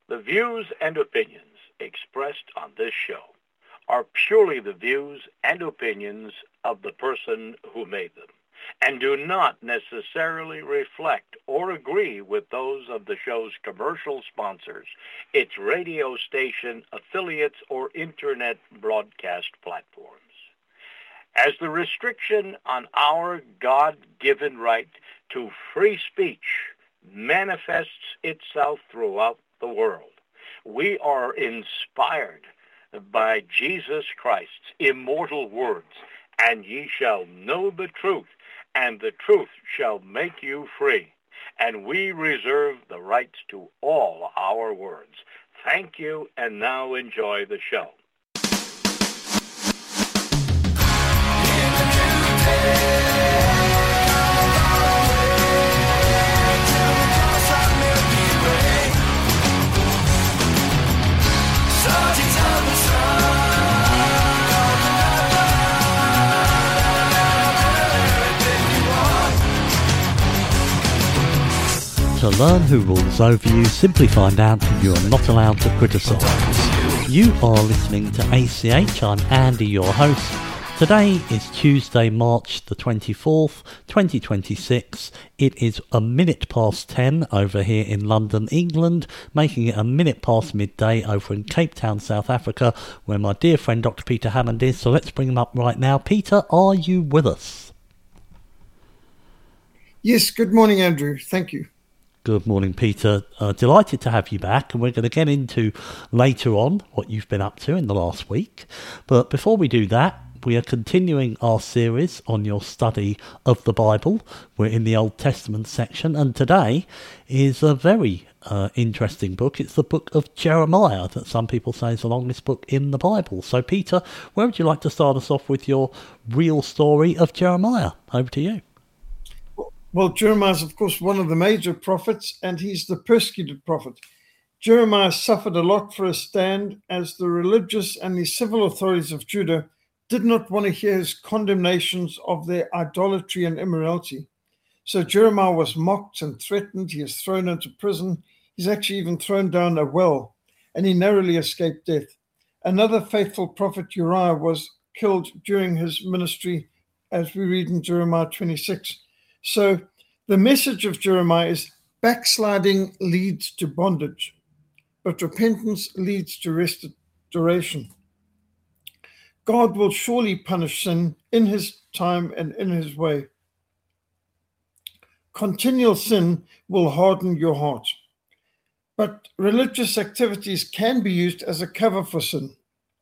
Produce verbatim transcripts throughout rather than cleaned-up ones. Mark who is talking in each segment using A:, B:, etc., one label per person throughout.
A: The views and opinions expressed on this show are purely the views and opinions of the person who made them, and do not necessarily reflect or agree with those of the show's commercial sponsors, its radio station affiliates, or internet broadcast platforms. As the restriction on our God-given right to free speech manifests itself throughout the world, we are inspired by Jesus Christ's immortal words, "And ye shall know the truth, and the truth shall make you free." And we reserve the rights to all our words. Thank you, and now enjoy the show.
B: To learn who rules over you, simply find out that you are not allowed to criticise. You are listening to A C H. I'm Andy, your host. Today is Tuesday, March the twenty-fourth, twenty twenty-six. It is a minute past ten over here in London, England, making it a minute past midday over in Cape Town, South Africa, where my dear friend Doctor Peter Hammond is. So let's bring him up right now. Peter, are you with us?
C: Yes, good morning, Andrew. Thank you.
B: Good morning, Peter. Uh, delighted to have you back, and we're going to get into later on what you've been up to in the last week. But before we do that, we are continuing our series on your study of the Bible. We're in the Old Testament section, and today is a very uh, interesting book. It's the book of Jeremiah, that some people say is the longest book in the Bible. So, Peter, where would you like to start us off with your real story of Jeremiah? Over to you.
C: Well, Jeremiah is, of course, one of the major prophets, and he's the persecuted prophet. Jeremiah suffered a lot for his stand, as the religious and the civil authorities of Judah did not want to hear his condemnations of their idolatry and immorality. So Jeremiah was mocked and threatened. He is thrown into prison. He's actually even thrown down a well, and he narrowly escaped death. Another faithful prophet, Uriah, was killed during his ministry, as we read in Jeremiah twenty-six. So the message of Jeremiah is backsliding leads to bondage, but repentance leads to restoration. God will surely punish sin in his time and in his way. Continual sin will harden your heart, but religious activities can be used as a cover for sin.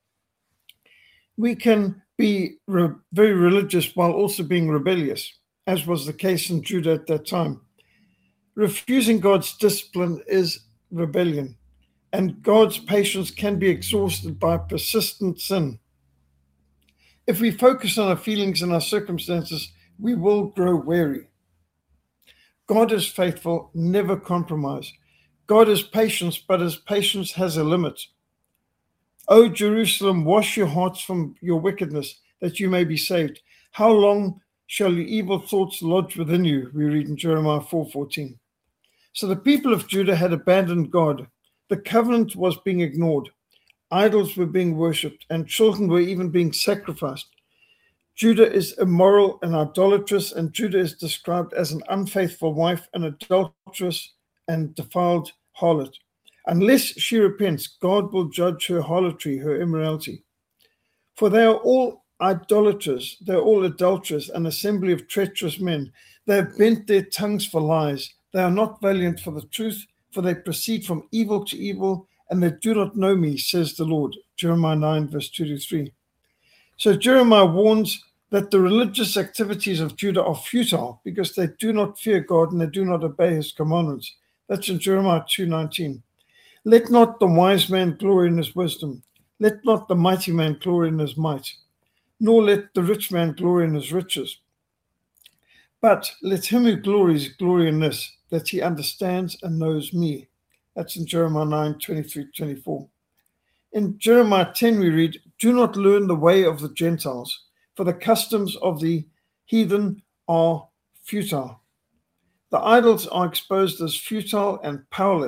C: We can be re- very religious while also being rebellious, as was the case in Judah at that time. Refusing God's discipline is rebellion, and God's patience can be exhausted by persistent sin. If we focus on our feelings and our circumstances, we will grow weary. God is faithful, never compromise. God is patient, but his patience has a limit. O Jerusalem, wash your hearts from your wickedness, that you may be saved. How long shall your evil thoughts lodge within you? We read in Jeremiah four fourteen. So the people of Judah had abandoned God. The covenant was being ignored. Idols were being worshipped, and children were even being sacrificed. Judah is immoral and idolatrous, and Judah is described as an unfaithful wife, an adulterous and defiled harlot. Unless she repents, God will judge her harlotry, her immorality. For they are all idolaters, they're all adulterers, an assembly of treacherous men. They have bent their tongues for lies. They are not valiant for the truth, for they proceed from evil to evil, and they do not know me, says the Lord. Jeremiah nine, verse two to three. So Jeremiah warns that the religious activities of Judah are futile because they do not fear God and they do not obey his commandments. That's in Jeremiah two nineteen. Let not the wise man glory in his wisdom. Let not the mighty man glory in his might, nor let the rich man glory in his riches. But let him who glories glory in this, that he understands and knows me. That's in Jeremiah nine, twenty-three to twenty-four. In Jeremiah ten we read, do not learn the way of the Gentiles, for the customs of the heathen are futile. The idols are exposed as futile and powerless.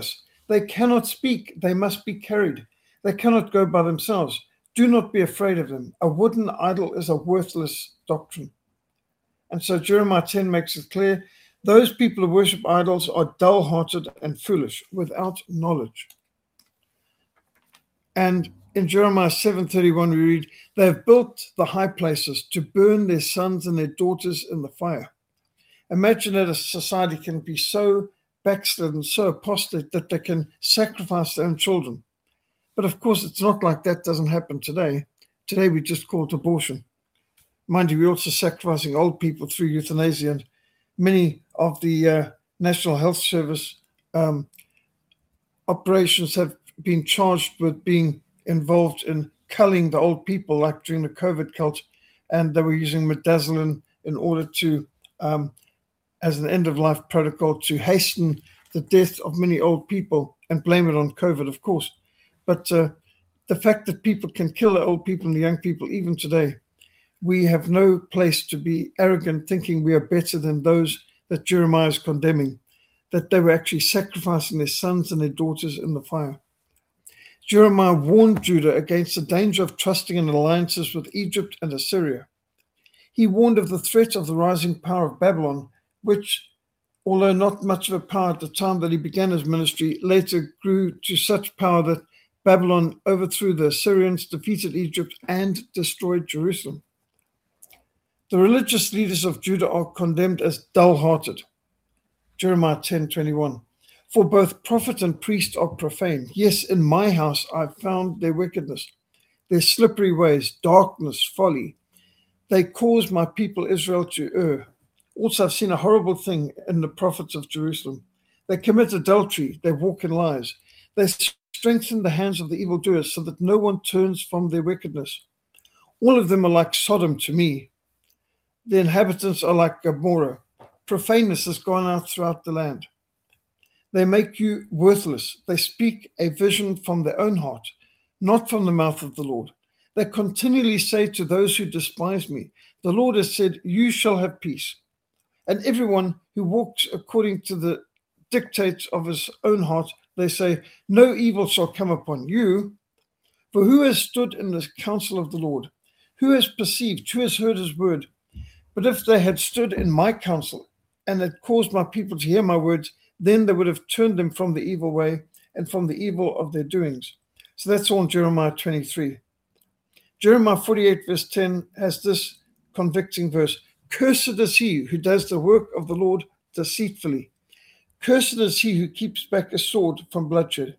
C: They cannot speak, they must be carried. They cannot go by themselves. Do not be afraid of them. A wooden idol is a worthless doctrine. And so Jeremiah ten makes it clear, those people who worship idols are dull-hearted and foolish, without knowledge. And in Jeremiah seven thirty-one we read, they have built the high places to burn their sons and their daughters in the fire. Imagine that a society can be so backslidden, so apostate that they can sacrifice their own children. But of course, it's not like that doesn't happen today. Today we just call it abortion. Mind you, we're also sacrificing old people through euthanasia, and many of the uh, National Health Service um, operations have been charged with being involved in culling the old people, like during the COVID cult, and they were using midazolam in order to, um, as an end-of-life protocol, to hasten the death of many old people and blame it on COVID, of course. But uh, the fact that people can kill the old people and the young people, even today, we have no place to be arrogant, thinking we are better than those that Jeremiah is condemning, that they were actually sacrificing their sons and their daughters in the fire. Jeremiah warned Judah against the danger of trusting in alliances with Egypt and Assyria. He warned of the threat of the rising power of Babylon, which, although not much of a power at the time that he began his ministry, later grew to such power that Babylon overthrew the Assyrians, defeated Egypt, and destroyed Jerusalem. The religious leaders of Judah are condemned as dull-hearted. Jeremiah ten twenty-one. For both prophet and priest are profane. Yes, in my house I found their wickedness, their slippery ways, darkness, folly. They cause my people Israel to err. Also, I've seen a horrible thing in the prophets of Jerusalem. They commit adultery. They walk in lies. They strengthen the hands of the evildoers so that no one turns from their wickedness. All of them are like Sodom to me. The inhabitants are like Gomorrah. Profaneness has gone out throughout the land. They make you worthless. They speak a vision from their own heart, not from the mouth of the Lord. They continually say to those who despise me, the Lord has said, you shall have peace. And everyone who walks according to the dictates of his own heart, they say, no evil shall come upon you. For who has stood in the counsel of the Lord? Who has perceived? Who has heard his word? But if they had stood in my counsel and had caused my people to hear my words, then they would have turned them from the evil way and from the evil of their doings. So that's all in Jeremiah twenty-three. Jeremiah forty-eight verse ten has this convicting verse. Cursed is he who does the work of the Lord deceitfully. Cursed is he who keeps back a sword from bloodshed.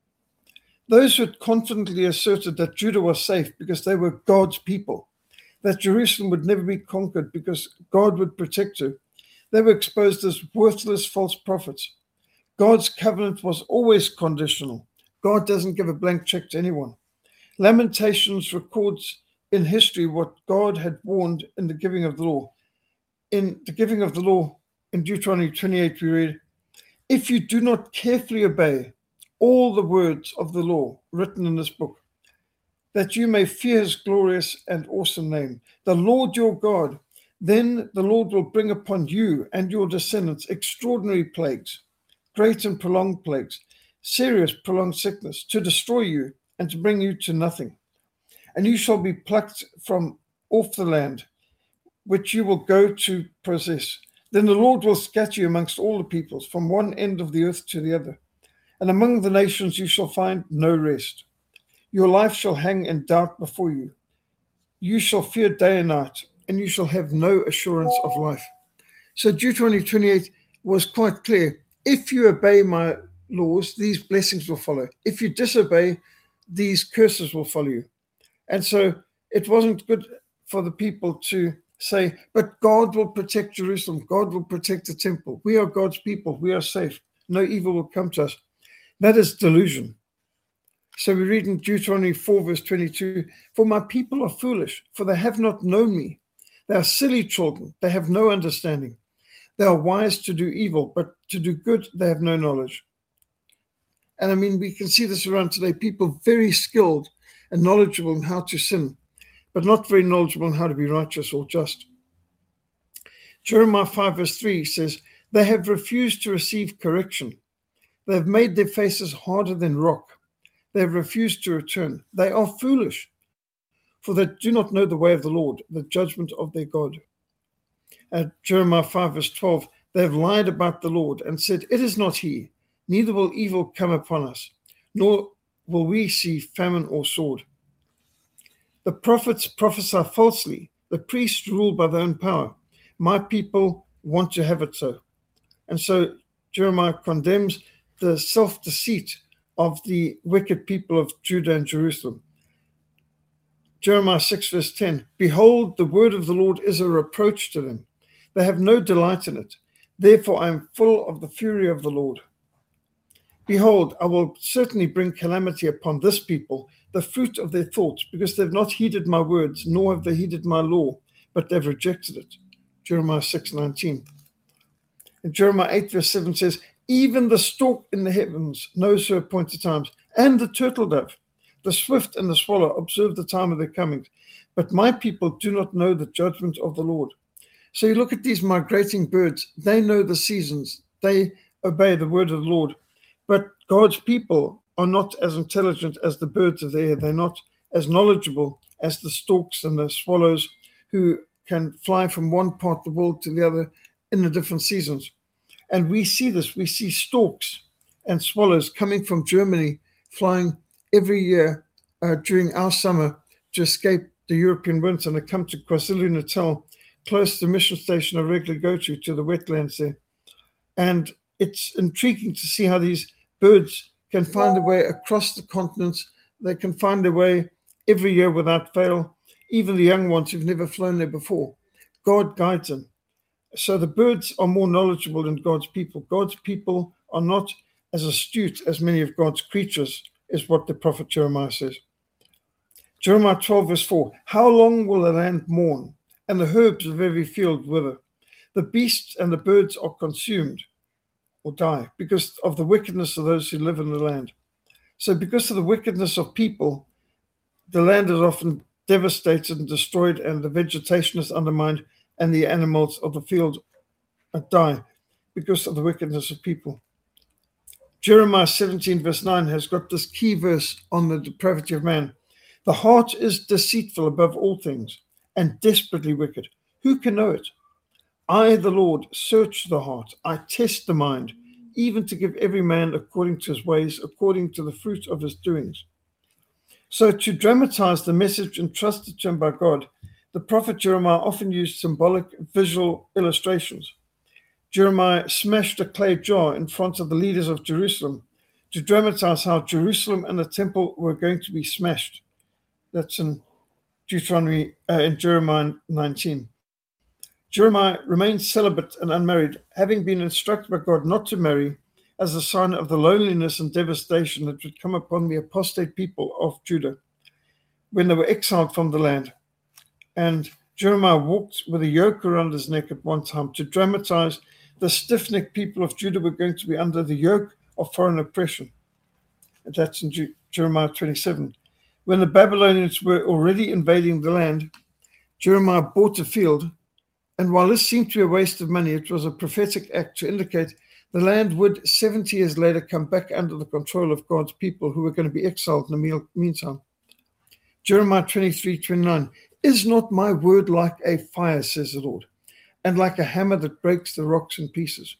C: Those who had confidently asserted that Judah was safe because they were God's people, that Jerusalem would never be conquered because God would protect her, they were exposed as worthless false prophets. God's covenant was always conditional. God doesn't give a blank check to anyone. Lamentations records in history what God had warned in the giving of the law. In the giving of the law, in Deuteronomy twenty-eight, we read, if you do not carefully obey all the words of the law written in this book, that you may fear his glorious and awesome name, the Lord your God, then the Lord will bring upon you and your descendants extraordinary plagues, great and prolonged plagues, serious prolonged sickness, to destroy you and to bring you to nothing. And you shall be plucked from off the land, which you will go to possess. Then the Lord will scatter you amongst all the peoples, from one end of the earth to the other. And among the nations you shall find no rest. Your life shall hang in doubt before you. You shall fear day and night, and you shall have no assurance of life. So Deuteronomy twenty-eight was quite clear. If you obey my laws, these blessings will follow. If you disobey, these curses will follow you. And so it wasn't good for the people to say, but God will protect Jerusalem. God will protect the temple. We are God's people. We are safe. No evil will come to us. That is delusion. So we read in Deuteronomy four, verse twenty-two, for my people are foolish, for they have not known me. They are silly children. They have no understanding. They are wise to do evil, but to do good, they have no knowledge. And I mean, we can see this around today. People very skilled and knowledgeable in how to sin, but not very knowledgeable in how to be righteous or just. Jeremiah five, verse three says, they have refused to receive correction. They have made their faces harder than rock. They have refused to return. They are foolish, for they do not know the way of the Lord, the judgment of their God. At Jeremiah five verse twelve, they have lied about the Lord and said, it is not he, neither will evil come upon us, nor will we see famine or sword. The prophets prophesy falsely. The priests rule by their own power. My people want to have it so. And so Jeremiah condemns the self-deceit of the wicked people of Judah and Jerusalem. Jeremiah six verse ten, behold, the word of the Lord is a reproach to them. They have no delight in it. Therefore I am full of the fury of the Lord. Behold, I will certainly bring calamity upon this people, the fruit of their thoughts, because they have not heeded my words, nor have they heeded my law, but they've rejected it. Jeremiah six nineteen. And Jeremiah eight verse seven says, even the stork in the heavens knows her appointed times, and the turtle dove, the swift and the swallow observe the time of their comings. But my people do not know the judgment of the Lord. So you look at these migrating birds, they know the seasons, they obey the word of the Lord. But God's people are not as intelligent as the birds of the air. They're not as knowledgeable as the storks and the swallows who can fly from one part of the world to the other in the different seasons. And we see this. We see storks and swallows coming from Germany, flying every year uh, during our summer to escape the European winter. And they come to KwaZulu-Natal, close to the mission station I regularly go to, to the wetlands there. And it's intriguing to see how these birds can find their way across the continents. They can find their way every year without fail, even the young ones who've never flown there before. God guides them. So the birds are more knowledgeable than God's people. God's people are not as astute as many of God's creatures, is what the prophet Jeremiah says. Jeremiah twelve verse four, how long will the land mourn, and the herbs of every field wither? The beasts and the birds are consumed or die because of the wickedness of those who live in the land. So because of the wickedness of people, the land is often devastated and destroyed, and the vegetation is undermined, and the animals of the field die because of the wickedness of people. Jeremiah seventeen verse nine has got this key verse on the depravity of man. The heart is deceitful above all things and desperately wicked. Who can know it? I, the Lord, search the heart. I test the mind, even to give every man according to his ways, according to the fruit of his doings. So to dramatize the message entrusted to him by God, the prophet Jeremiah often used symbolic visual illustrations. Jeremiah smashed a clay jar in front of the leaders of Jerusalem to dramatize how Jerusalem and the temple were going to be smashed. That's in Deuteronomy, uh, in Jeremiah nineteen. Jeremiah remained celibate and unmarried, having been instructed by God not to marry as a sign of the loneliness and devastation that would come upon the apostate people of Judah when they were exiled from the land. And Jeremiah walked with a yoke around his neck at one time to dramatize the stiff-necked people of Judah were going to be under the yoke of foreign oppression. And that's in Ju- Jeremiah twenty-seven. When the Babylonians were already invading the land, Jeremiah bought a field. And while this seemed to be a waste of money, it was a prophetic act to indicate the land would seventy years later come back under the control of God's people who were going to be exiled in the meantime. Jeremiah twenty-three twenty-nine, is not my word like a fire, says the Lord, and like a hammer that breaks the rocks in pieces?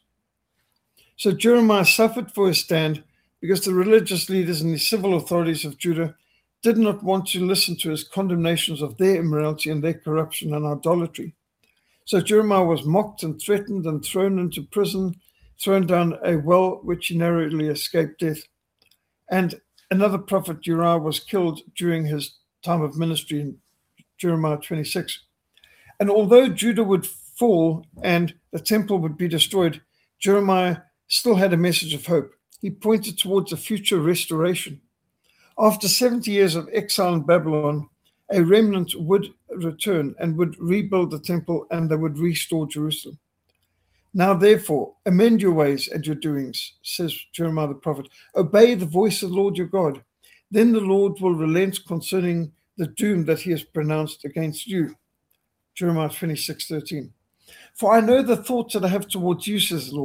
C: So Jeremiah suffered for his stand because the religious leaders and the civil authorities of Judah did not want to listen to his condemnations of their immorality and their corruption and idolatry. So Jeremiah was mocked and threatened and thrown into prison, thrown down a well which he narrowly escaped death. And another prophet, Uriah, was killed during his time of ministry in Jeremiah twenty-six. And although Judah would fall and the temple would be destroyed, Jeremiah still had a message of hope. He pointed towards a future restoration. After seventy years of exile in Babylon, a remnant would return and would rebuild the temple, and they would restore Jerusalem. Now, therefore, amend your ways and your doings, says Jeremiah the prophet. Obey the voice of the Lord your God. Then the Lord will relent concerning the doom that he has pronounced against you. Jeremiah twenty-six thirteen. For I know the thoughts that I have towards you, says the Lord,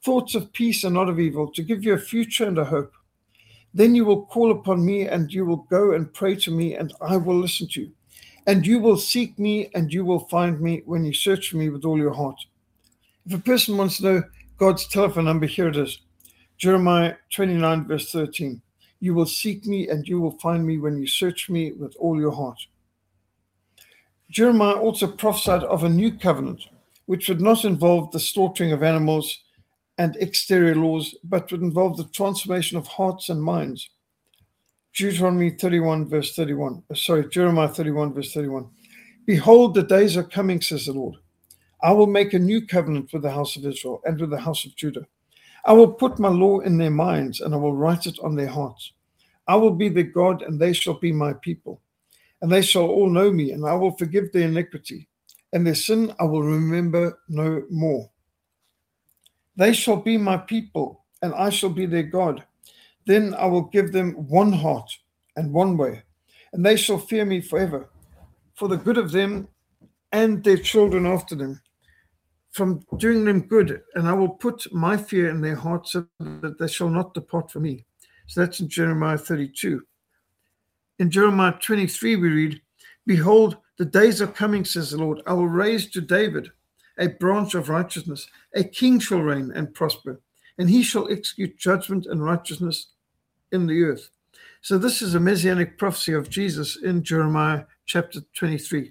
C: thoughts of peace and not of evil, to give you a future and a hope. Then you will call upon me, and you will go and pray to me, and I will listen to you. And you will seek me, and you will find me when you search for me with all your heart. If a person wants to know God's telephone number, here it is. Jeremiah twenty-nine, verse thirteen. You will seek me, and you will find me when you search me with all your heart. Jeremiah also prophesied of a new covenant, which would not involve the slaughtering of animals and exterior laws, but would involve the transformation of hearts and minds. Deuteronomy thirty-one, verse thirty-one. Sorry, Jeremiah thirty-one, verse thirty-one. Behold, the days are coming, says the Lord. I will make a new covenant with the house of Israel and with the house of Judah. I will put my law in their minds, and I will write it on their hearts. I will be their God, and they shall be my people. And they shall all know me, and I will forgive their iniquity, and their sin I will remember no more. They shall be my people, and I shall be their God. Then I will give them one heart and one way, and they shall fear me forever, for the good of them and their children after them, from doing them good, and I will put my fear in their hearts so that they shall not depart from me. So that's in Jeremiah thirty-two. In Jeremiah twenty-three we read, Behold, the days are coming, says the Lord. I will raise to David a branch of righteousness. A king shall reign and prosper, and he shall execute judgment and righteousness in the earth. So this is a messianic prophecy of Jesus in Jeremiah chapter twenty-three.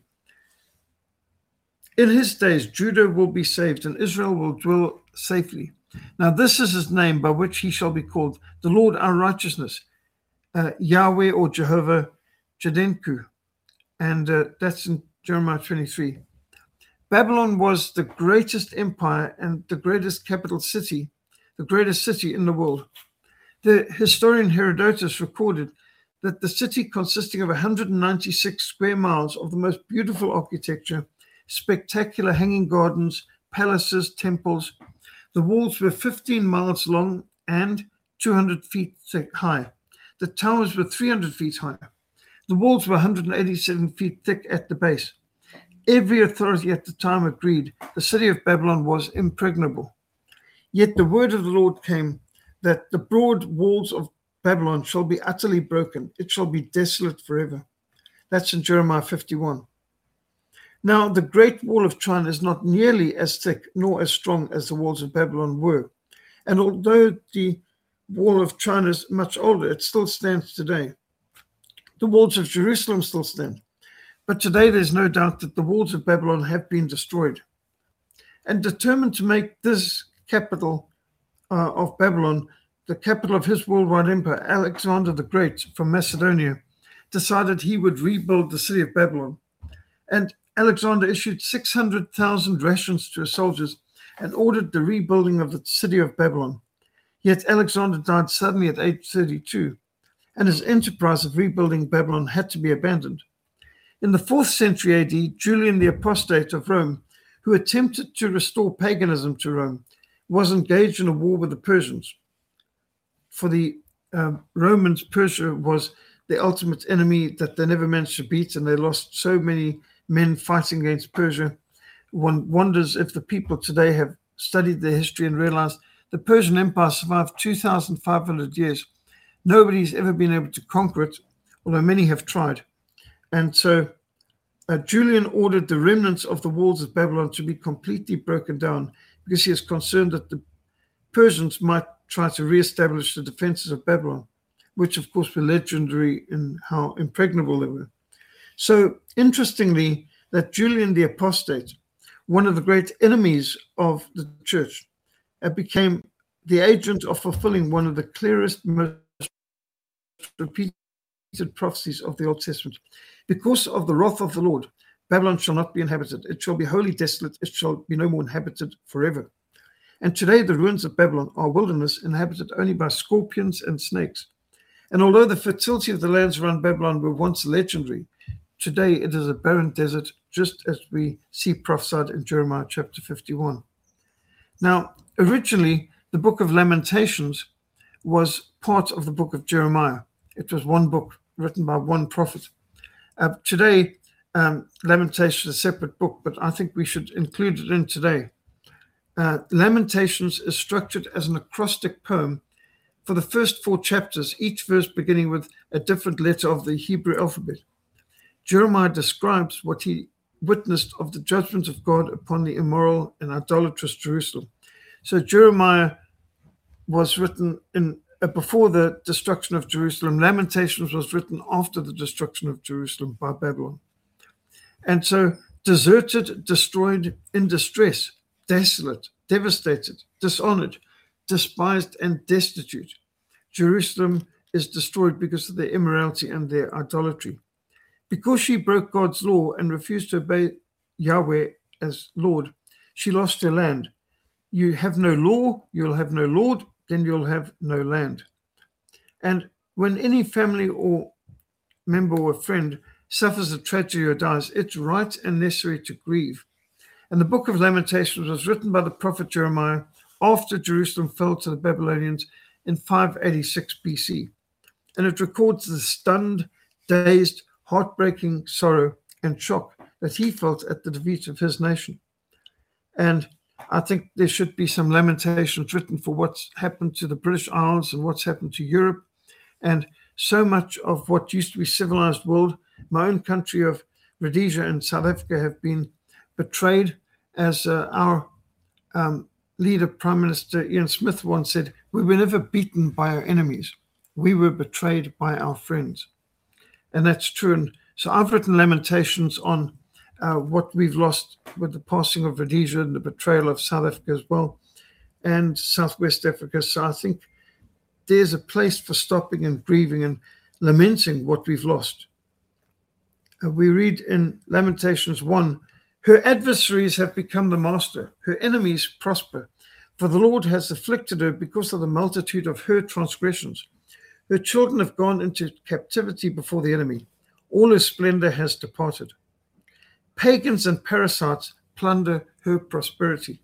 C: In his days, Judah will be saved, and Israel will dwell safely. Now this is his name by which he shall be called, the Lord our righteousness, uh, Yahweh or Jehovah Jadenku. And uh, that's in Jeremiah twenty-three. Babylon was the greatest empire and the greatest capital city, the greatest city in the world. The historian Herodotus recorded that the city, consisting of one hundred ninety-six square miles of the most beautiful architecture, spectacular hanging gardens, palaces, temples. The walls were fifteen miles long and two hundred feet high. The towers were three hundred feet high. The walls were one hundred eighty-seven feet thick at the base. Every authority at the time agreed the city of Babylon was impregnable. Yet the word of the Lord came that the broad walls of Babylon shall be utterly broken. It shall be desolate forever. That's in Jeremiah fifty-one. Now, the Great Wall of China is not nearly as thick nor as strong as the walls of Babylon were. And although the Wall of China is much older, it still stands today. The walls of Jerusalem still stand. But today there's no doubt that the walls of Babylon have been destroyed. And determined to make this capital uh, of Babylon the capital of his worldwide empire, Alexander the Great from Macedonia decided he would rebuild the city of Babylon. And Alexander issued six hundred thousand rations to his soldiers and ordered the rebuilding of the city of Babylon. Yet Alexander died suddenly at age thirty-two, and his enterprise of rebuilding Babylon had to be abandoned. In the fourth century A D, Julian the Apostate of Rome, who attempted to restore paganism to Rome, was engaged in a war with the Persians. For the uh, Romans, Persia was the ultimate enemy that they never managed to beat, and they lost so many men fighting against Persia. One wonders if the people today have studied their history and realized the Persian Empire survived two thousand five hundred years. Nobody's ever been able to conquer it, although many have tried. And so uh, Julian ordered the remnants of the walls of Babylon to be completely broken down because he is concerned that the Persians might try to reestablish the defenses of Babylon, which of course were legendary in how impregnable they were. So interestingly, that Julian the Apostate, one of the great enemies of the church, uh, became the agent of fulfilling one of the clearest, most repeated prophecies of the Old Testament. Because of the wrath of the Lord, Babylon shall not be inhabited. It shall be wholly desolate. It shall be no more inhabited forever. And today the ruins of Babylon are wilderness inhabited only by scorpions and snakes. And although the fertility of the lands around Babylon were once legendary, today it is a barren desert, just as we see prophesied in Jeremiah chapter fifty-one. Now, originally, the book of Lamentations was part of the book of Jeremiah. It was one book written by one prophet. Uh, today, um, Lamentations is a separate book, but I think we should include it in today. Uh, Lamentations is structured as an acrostic poem for the first four chapters, each verse beginning with a different letter of the Hebrew alphabet. Jeremiah describes what he witnessed of the judgment of God upon the immoral and idolatrous Jerusalem. So Jeremiah was written in uh, before the destruction of Jerusalem. Lamentations was written after the destruction of Jerusalem by Babylon. And so deserted, destroyed, in distress, desolate, devastated, dishonored, despised, and destitute, Jerusalem is destroyed because of their immorality and their idolatry. Because she broke God's law and refused to obey Yahweh as Lord, she lost her land. You have no law, you'll have no Lord, then you'll have no land. And when any family or member or friend suffers a tragedy or dies, it's right and necessary to grieve. And the book of Lamentations was written by the prophet Jeremiah after Jerusalem fell to the Babylonians in five eighty-six B C. And it records the stunned, dazed, heartbreaking sorrow and shock that he felt at the defeat of his nation. And I think there should be some lamentations written for what's happened to the British Isles and what's happened to Europe. And so much of what used to be civilized world, my own country of Rhodesia and South Africa, have been betrayed. As uh, our um, leader, Prime Minister Ian Smith, once said, we were never beaten by our enemies. We were betrayed by our friends. And that's true. And so I've written lamentations on uh, what we've lost with the passing of Rhodesia and the betrayal of South Africa as well, and Southwest Africa. So I think there's a place for stopping and grieving and lamenting what we've lost. Uh, we read in Lamentations one, her adversaries have become the master, her enemies prosper, for the Lord has afflicted her because of the multitude of her transgressions. Her children have gone into captivity before the enemy. All her splendor has departed. Pagans and parasites plunder her prosperity.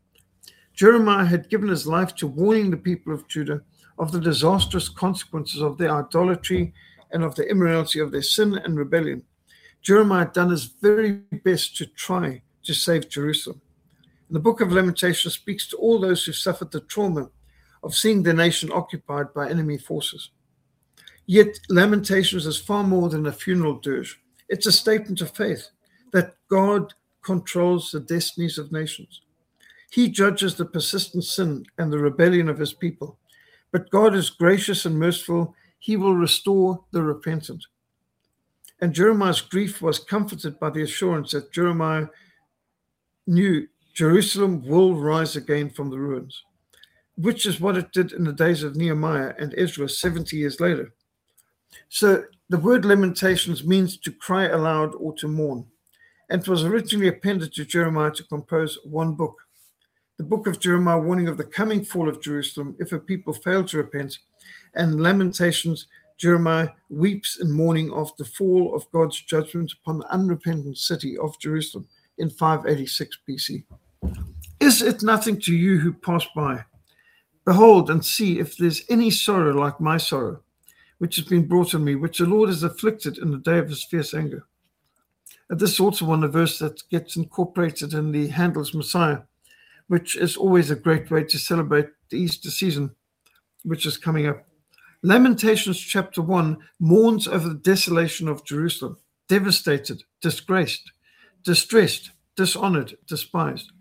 C: Jeremiah had given his life to warning the people of Judah of the disastrous consequences of their idolatry and of the immorality of their sin and rebellion. Jeremiah had done his very best to try to save Jerusalem. And the book of Lamentations speaks to all those who suffered the trauma of seeing their nation occupied by enemy forces. Yet Lamentations is far more than a funeral dirge. It's a statement of faith that God controls the destinies of nations. He judges the persistent sin and the rebellion of his people. But God is gracious and merciful. He will restore the repentant. And Jeremiah's grief was comforted by the assurance that Jeremiah knew Jerusalem will rise again from the ruins, which is what it did in the days of Nehemiah and Ezra seventy years later. So the word lamentations means to cry aloud or to mourn, and it was originally appended to Jeremiah to compose one book. The book of Jeremiah, warning of the coming fall of Jerusalem if a people fail to repent, and Lamentations, Jeremiah weeps in mourning of the fall of God's judgment upon the unrepentant city of Jerusalem in five eighty-six B C. Is it nothing to you who pass by? Behold and see if there's any sorrow like my sorrow, which has been brought on me, which the Lord has afflicted in the day of his fierce anger. And this is also one of the verses that gets incorporated in the Handel's Messiah, which is always a great way to celebrate the Easter season, which is coming up. Lamentations chapter one mourns over the desolation of Jerusalem, devastated, disgraced, distressed, dishonored, despised.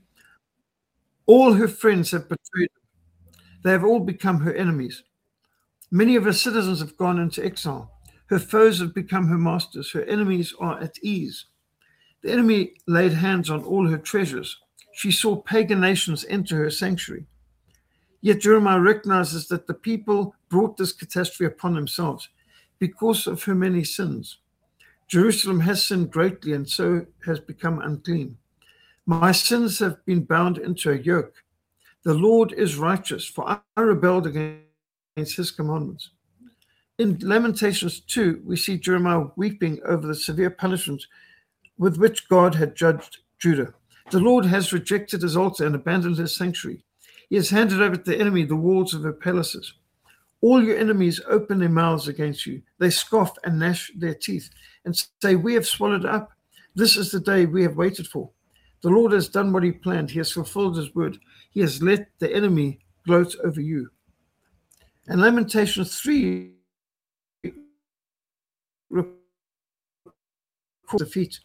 C: All her friends have betrayed her. They have all become her enemies. Many of her citizens have gone into exile. Her foes have become her masters. Her enemies are at ease. The enemy laid hands on all her treasures. She saw pagan nations enter her sanctuary. Yet Jeremiah recognizes that the people brought this catastrophe upon themselves because of her many sins. Jerusalem has sinned greatly and so has become unclean. My sins have been bound into a yoke. The Lord is righteous, for I rebelled against his commandments. In Lamentations two, we see Jeremiah weeping over the severe punishment with which God had judged Judah. The Lord has rejected his altar and abandoned his sanctuary. He has handed over to the enemy the walls of her palaces. All your enemies open their mouths against you. They scoff and gnash their teeth and say, we have swallowed up. This is the day we have waited for. The Lord has done what he planned. He has fulfilled his word. He has let the enemy gloat over you. And Lamentations three records defeat.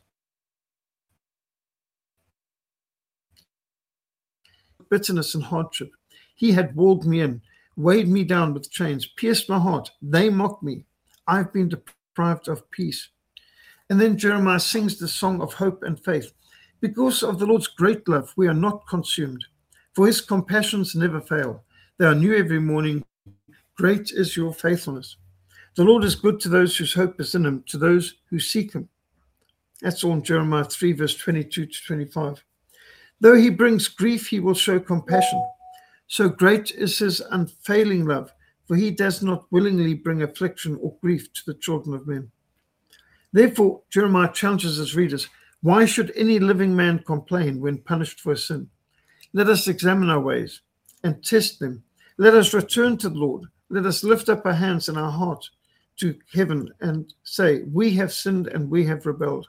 C: Bitterness and hardship. He had walled me in, weighed me down with chains, pierced my heart. They mocked me. I've been deprived of peace. And then Jeremiah sings the song of hope and faith. Because of the Lord's great love, we are not consumed, for his compassions never fail. They are new every morning. Great is your faithfulness. The Lord is good to those whose hope is in him, to those who seek him. That's all in Jeremiah three, verse twenty-two to twenty-five. Though he brings grief, he will show compassion. So great is his unfailing love, for he does not willingly bring affliction or grief to the children of men. Therefore, Jeremiah challenges his readers, why should any living man complain when punished for sin? Let us examine our ways and test them. Let us return to the Lord. Let us lift up our hands and our heart to heaven and say, we have sinned and we have rebelled.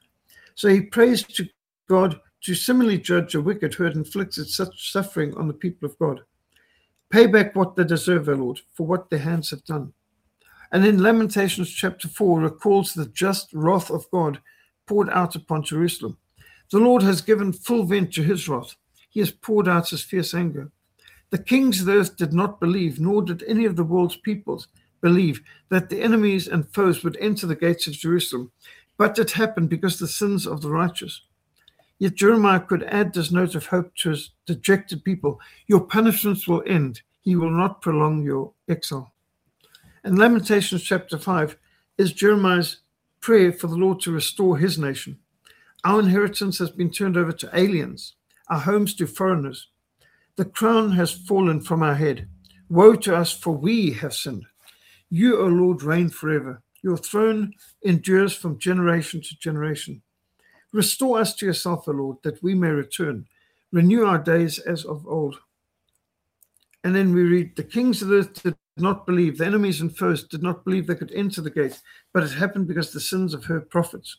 C: So he prays to God to similarly judge a wicked who had inflicted such suffering on the people of God. Pay back what they deserve, O Lord, for what their hands have done. And in Lamentations chapter four recalls the just wrath of God poured out upon Jerusalem. The Lord has given full vent to his wrath. He has poured out his fierce anger. The kings of the earth did not believe, nor did any of the world's peoples believe, that the enemies and foes would enter the gates of Jerusalem. But it happened because of the sins of the righteous. Yet Jeremiah could add this note of hope to his dejected people. Your punishments will end. He will not prolong your exile. And Lamentations chapter five is Jeremiah's prayer for the Lord to restore his nation. Our inheritance has been turned over to aliens, our homes to foreigners. The crown has fallen from our head. Woe to us, for we have sinned. You, O Lord, reign forever. Your throne endures from generation to generation. Restore us to yourself, O Lord, that we may return. Renew our days as of old. And then we read, the kings of the earth did not believe, the enemies and foes did not believe they could enter the gate, but it happened because of the sins of her prophets.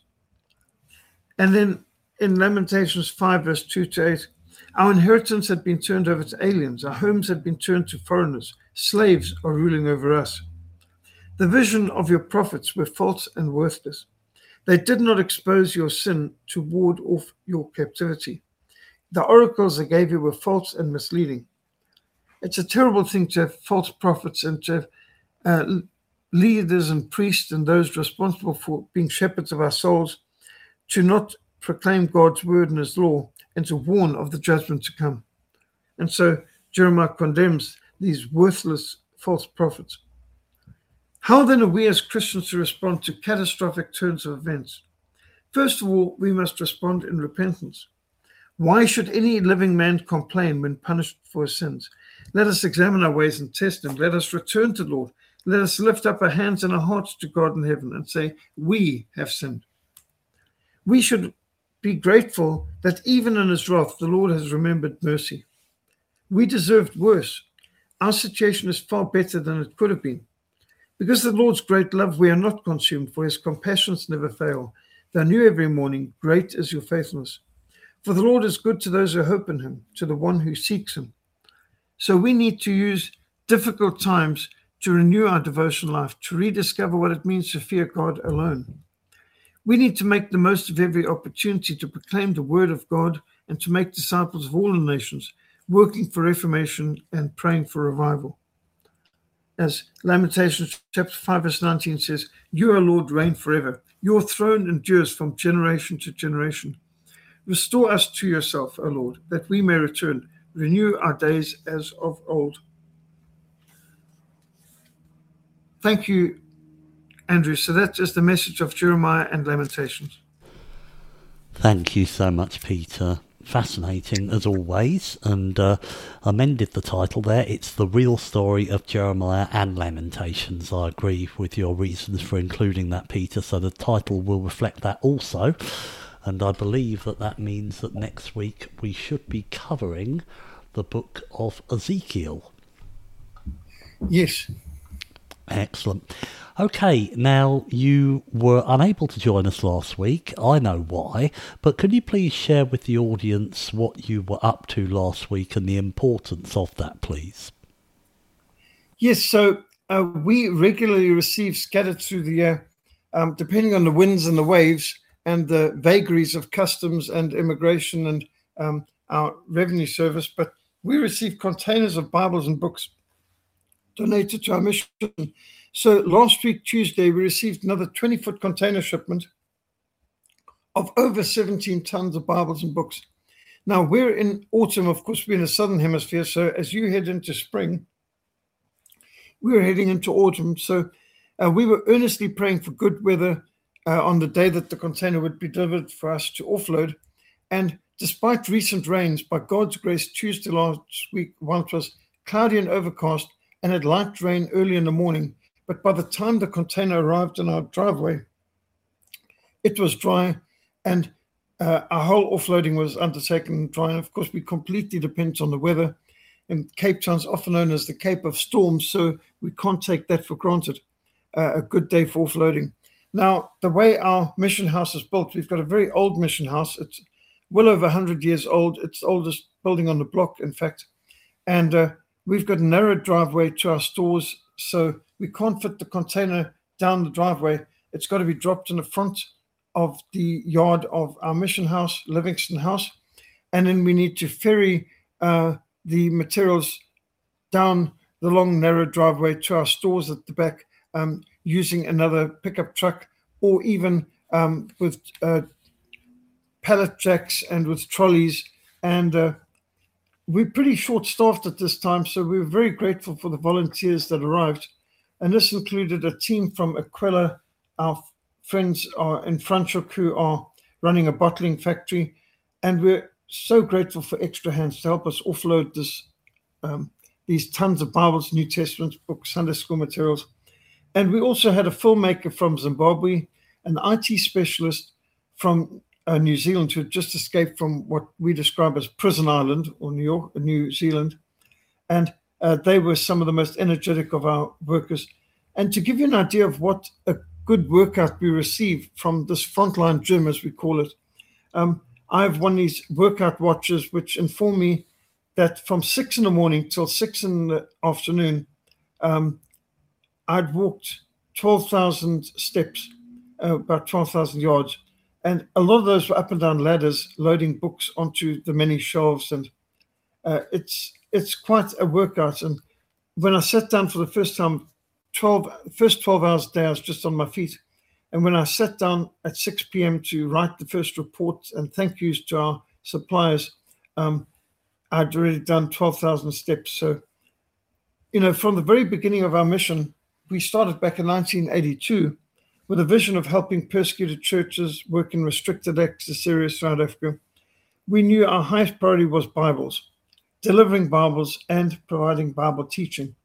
C: And then in Lamentations five, verse two to eight, our inheritance had been turned over to aliens, our homes had been turned to foreigners, slaves are ruling over us. The vision of your prophets were false and worthless. They did not expose your sin to ward off your captivity. The oracles they gave you were false and misleading. It's a terrible thing to have false prophets and to have uh, leaders and priests and those responsible for being shepherds of our souls to not proclaim God's word and his law and to warn of the judgment to come. And so Jeremiah condemns these worthless false prophets. How then are we as Christians to respond to catastrophic turns of events? First of all, we must respond in repentance. Why should any living man complain when punished for his sins? Let us examine our ways and test them. Let us return to the Lord. Let us lift up our hands and our hearts to God in heaven and say, we have sinned. We should be grateful that even in his wrath, the Lord has remembered mercy. We deserved worse. Our situation is far better than it could have been. Because of the Lord's great love, we are not consumed, for his compassions never fail. They are new every morning. Great is your faithfulness. For the Lord is good to those who hope in him, to the one who seeks him. So we need to use difficult times to renew our devotion life, to rediscover what it means to fear God alone. We need to make the most of every opportunity to proclaim the word of God and to make disciples of all the nations, working for reformation and praying for revival. As Lamentations chapter five, verse nineteen says, you, O Lord, reign forever. Your throne endures from generation to generation. Restore us to yourself, O Lord, that we may return. Renew our days as of old. Thank you, Andrew. So that is the message of Jeremiah and Lamentations.
B: Thank you so much, Peter. Fascinating as always, and uh, amended the title there. It's the real story of Jeremiah and Lamentations. I agree with your reasons for including that, Peter, so the title will reflect that also. And I believe that that means that next week we should be covering the book of Ezekiel.
C: Yes.
B: Excellent. Okay, now you were unable to join us last week. I know why, but could you please share with the audience what you were up to last week and the importance of that, please?
C: Yes, so uh, we regularly receive scattered through the year, um, depending on the winds and the waves and the vagaries of customs and immigration and um, our revenue service, but we receive containers of Bibles and books donated to our mission. So last week, Tuesday, we received another twenty-foot container shipment of over seventeen tons of Bibles and books. Now, we're in autumn, of course, we're in the southern hemisphere, so as you head into spring, we're heading into autumn. So uh, we were earnestly praying for good weather uh, on the day that the container would be delivered for us to offload. And despite recent rains, by God's grace, Tuesday last week, while it was cloudy and overcast and had light rain early in the morning, but by the time the container arrived in our driveway, it was dry, and uh, our whole offloading was undertaken dry. And of course, we completely depend on the weather. And Cape Town's often known as the Cape of Storms, so we can't take that for granted. Uh, a good day for offloading. Now, the way our mission house is built, we've got a very old mission house. It's well over one hundred years old. It's the oldest building on the block, in fact. And uh, we've got a narrow driveway to our stores, so we can't fit the container down the driveway. It's got to be dropped in the front of the yard of our mission house, Livingston House. And then we need to ferry uh, the materials down the long, narrow driveway to our stores at the back um, using another pickup truck, or even um, with uh, pallet jacks and with trolleys. And uh, we're pretty short-staffed at this time, so we're very grateful for the volunteers that arrived. And this included a team from Aquila. Our friends are in Franschhoek who are running a bottling factory. And we're so grateful for extra hands to help us offload this, um, these tons of Bibles, New Testament books, Sunday school materials. And we also had a filmmaker from Zimbabwe, an I T specialist from uh, New Zealand who had just escaped from what we describe as Prison Island, or New York, New Zealand. And Uh, they were some of the most energetic of our workers. And to give you an idea of what a good workout we receive from this frontline gym, as we call it, um, I have one of these workout watches which inform me that from six in the morning till six in the afternoon, um, I'd walked twelve thousand steps, uh, about twelve thousand yards. And a lot of those were up and down ladders, loading books onto the many shelves. And uh, it's It's quite a workout. And when I sat down for the first time, twelve, first twelve hours a day, I was just on my feet. And when I sat down at six p.m. to write the first report and thank yous to our suppliers, um, I'd already done twelve thousand steps. So, you know, from the very beginning of our mission, we started back in nineteen eighty-two with a vision of helping persecuted churches work in restricted access areas throughout Africa. We knew our highest priority was Bibles, delivering Bibles and providing Bible teaching.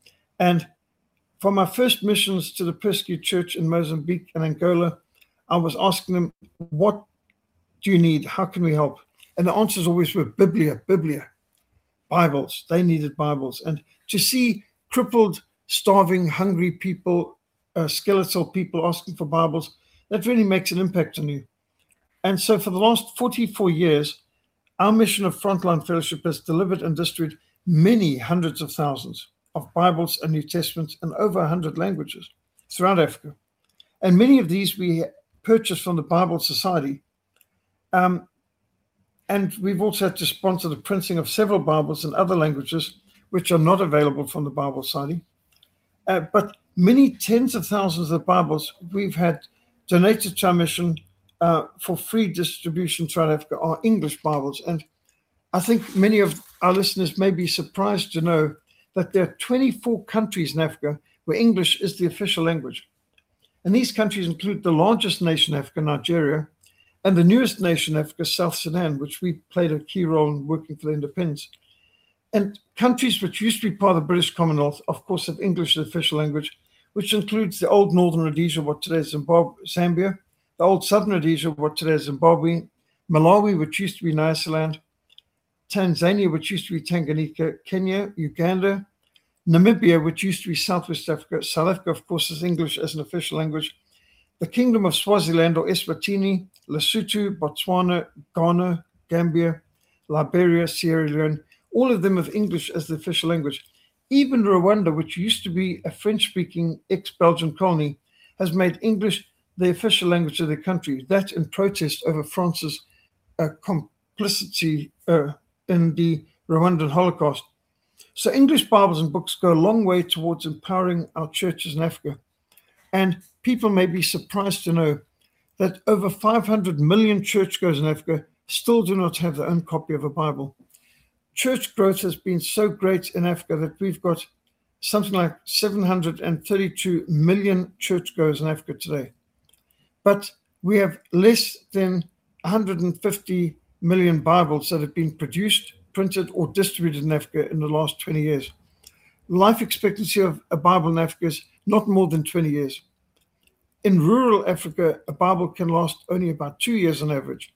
C: And from my first missions to the persecuted church in Mozambique and Angola, I was asking them, what do you need? How can we help? And the answers always were Biblia, Biblia, Bibles. They needed Bibles. And to see crippled, starving, hungry people, uh, skeletal people asking for Bibles, that really makes an impact on you. And so for the last forty-four years, our mission of Frontline Fellowship has delivered and distributed many hundreds of thousands of Bibles and New Testaments in over one hundred languages throughout Africa. And many of these we purchased from the Bible Society. Um, and we've also had to sponsor the printing of several Bibles in other languages, which are not available from the Bible Society. Uh, but many tens of thousands of Bibles we've had donated to our mission Uh, for free distribution throughout Africa are English Bibles. And I think many of our listeners may be surprised to know that there are twenty-four countries in Africa where English is the official language. And these countries include the largest nation in Africa, Nigeria, and the newest nation in Africa, South Sudan, which we played a key role in working for the independence. And countries which used to be part of the British Commonwealth, of course, have English as the official language, which includes the old Northern Rhodesia, what today is Zimbabwe, Zambia, the old Southern Rhodesia, what today is Zimbabwe, Malawi, which used to be Nyasaland, Tanzania, which used to be Tanganyika, Kenya, Uganda, Namibia, which used to be Southwest Africa. South Africa, of course, is English as an official language. The Kingdom of Swaziland or Eswatini, Lesotho, Botswana, Ghana, Gambia, Liberia, Sierra Leone, all of them have English as the official language. Even Rwanda, which used to be a French-speaking ex-Belgian colony, has made English the official language of their country. That in protest over France's uh, complicity uh, in the Rwandan Holocaust. So English Bibles and books go a long way towards empowering our churches in Africa. And people may be surprised to know that over five hundred million churchgoers in Africa still do not have their own copy of a Bible. Church growth has been so great in Africa that we've got something like seven hundred thirty-two million churchgoers in Africa today. But we have less than one hundred fifty million Bibles that have been produced, printed, or distributed in Africa in the last twenty years. Life expectancy of a Bible in Africa is not more than twenty years. In rural Africa, a Bible can last only about two years on average